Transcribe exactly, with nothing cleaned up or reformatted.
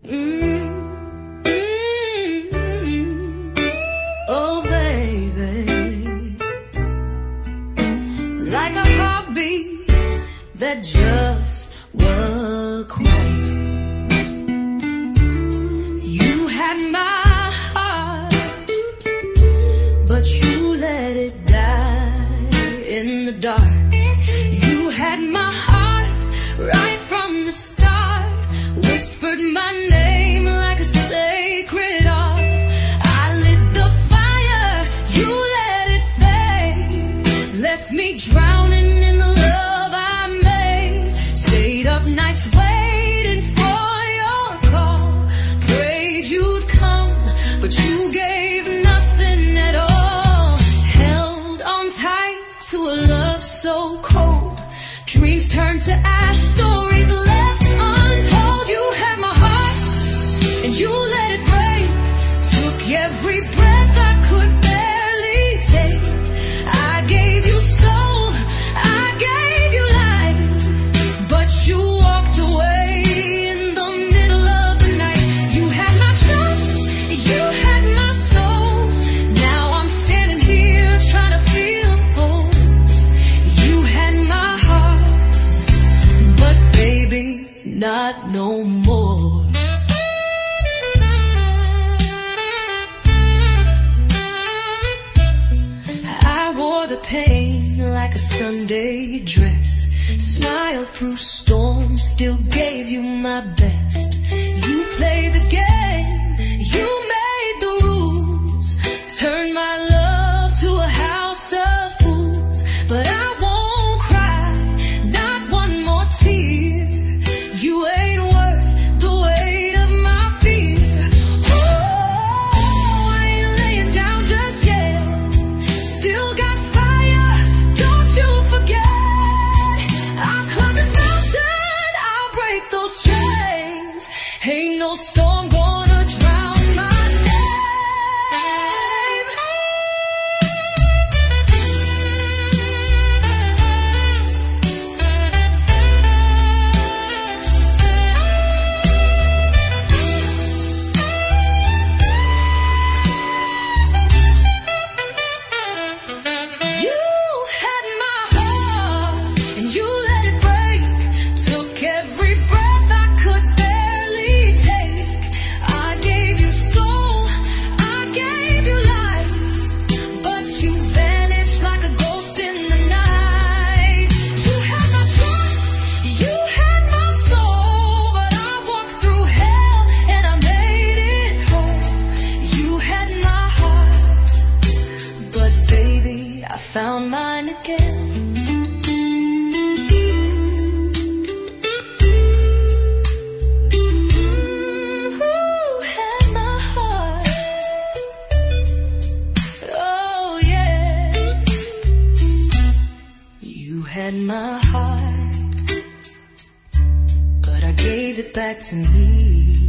Mm, mm, oh baby, like a heartbeat that just was quite. You had my heart, but you let it die in the dark. You had my heart right from the start, whispered my name like a sacred art. I lit the fire, you let it fade, left me drowning in the love I made. Stayed up nights waiting for your call, prayed you'd come, but you gave nothing at all. Held on tight to a love so cold, dreams turned to ash, stories left untold. You had my heart, and you let it break, took every breath I could barely take. I gave you soul, I gave you life, but you walked away in the middle of the night. You had my trust, you had my soul, now I'm standing here trying to feel whole. You had my heart, but baby, not no more. I wore the pain like a Sunday dress, smiled through storms, still gave you my best. You played the game, you made the rules, turned my love to a house of fools. But I won't cry, not one more tear. You ain't worth the weight of my fear. Oh, I ain't laying down just yet, still got fire, don't you forget. I'll climb this mountain, I'll break those chains, ain't no storm gonna drown my name. You had my heart, and you let it break, took every breath I could barely take. I gave you soul, I gave you life, but you vanished like a ghost in the night. You had my trust, you had my soul, but I walked through hell and I made it home. You had my heart, but baby, I found mine again. Who had my heart? Oh yeah, you had my heart, but I gave it back to me.